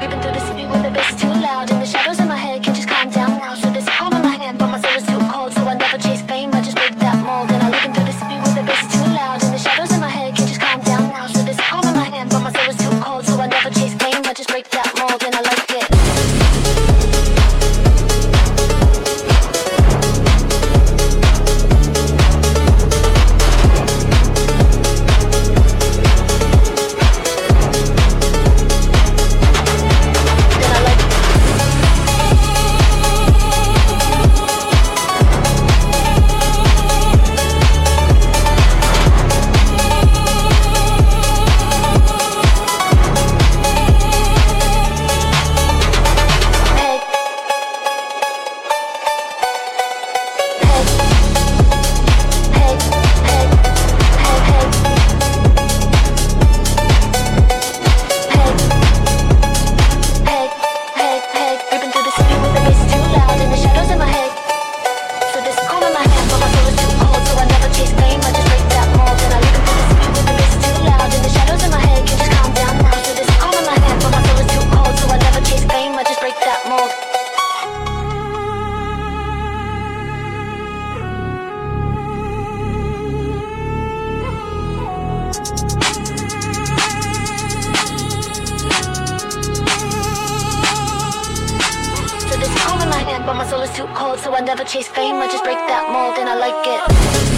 Creeping through the city with the bass too loud, and the shadows in my head can't just calm down now. So there's a calm in my hand, but my soul is too cold. So I never chase fame, I just break that mold. And I'm looking through the city with the bass too loud, and the shadows in my head can't just calm down now. So there's a calm in my hand, but my soul is too cold. So I never chase fame, I just break that mold, and I like it. But my soul is too cold, so I never chase fame. I just break that mold, and I like it.